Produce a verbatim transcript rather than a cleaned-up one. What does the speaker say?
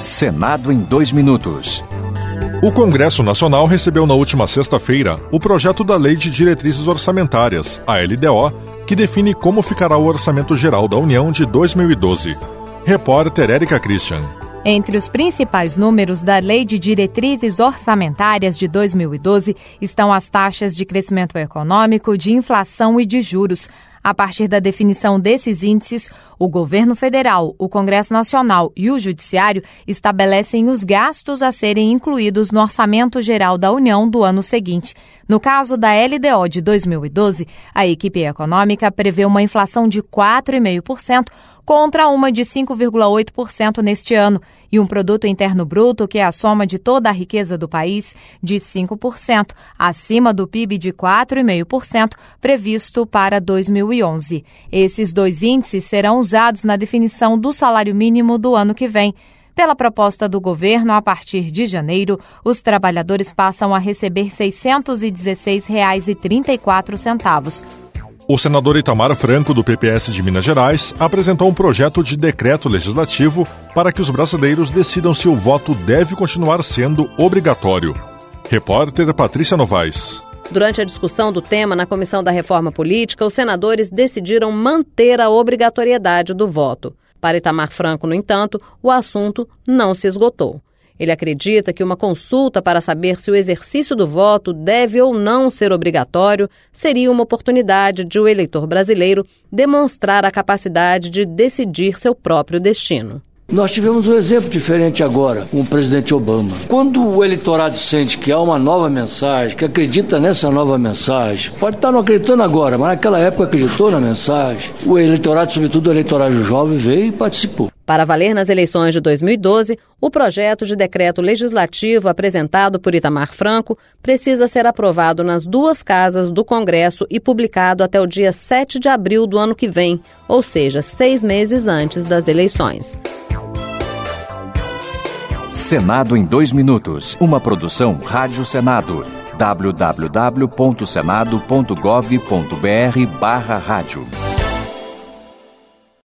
Senado em dois minutos. O Congresso Nacional recebeu na última sexta-feira o projeto da Lei de Diretrizes Orçamentárias, a L D O, que define como ficará o Orçamento Geral da União de dois mil e doze. Repórter Érica Christian. Entre os principais números da Lei de Diretrizes Orçamentárias de dois mil e doze estão as taxas de crescimento econômico, de inflação e de juros. A partir da definição desses índices, o governo federal, o Congresso Nacional e o Judiciário estabelecem os gastos a serem incluídos no Orçamento Geral da União do ano seguinte. No caso da L D O de dois mil e doze, a equipe econômica prevê uma inflação de quatro vírgula cinco por cento contra uma de cinco vírgula oito por cento neste ano e um produto interno bruto, que é a soma de toda a riqueza do país, de cinco por cento, acima do P I B de quatro vírgula cinco por cento previsto para dois mil e onze. Esses dois índices serão usados na definição do salário mínimo do ano que vem. Pela proposta do governo, a partir de janeiro, os trabalhadores passam a receber seiscentos e dezesseis reais e trinta e quatro centavos. O senador Itamar Franco, do P P S de Minas Gerais, apresentou um projeto de decreto legislativo para que os brasileiros decidam se o voto deve continuar sendo obrigatório. Repórter Patrícia Novaes. Durante a discussão do tema na Comissão da Reforma Política, os senadores decidiram manter a obrigatoriedade do voto. Para Itamar Franco, no entanto, o assunto não se esgotou. Ele acredita que uma consulta para saber se o exercício do voto deve ou não ser obrigatório seria uma oportunidade de o eleitor brasileiro demonstrar a capacidade de decidir seu próprio destino. Nós tivemos um exemplo diferente agora com o presidente Obama. Quando o eleitorado sente que há uma nova mensagem, que acredita nessa nova mensagem, pode estar não acreditando agora, mas naquela época acreditou na mensagem, o eleitorado, sobretudo o eleitorado jovem, veio e participou. Para valer nas eleições de dois mil e doze, o projeto de decreto legislativo apresentado por Itamar Franco precisa ser aprovado nas duas casas do Congresso e publicado até o dia sete de abril do ano que vem, ou seja, seis meses antes das eleições. Senado em dois minutos. Uma produção Rádio Senado. w w w ponto senado ponto gov ponto b r barra rádio.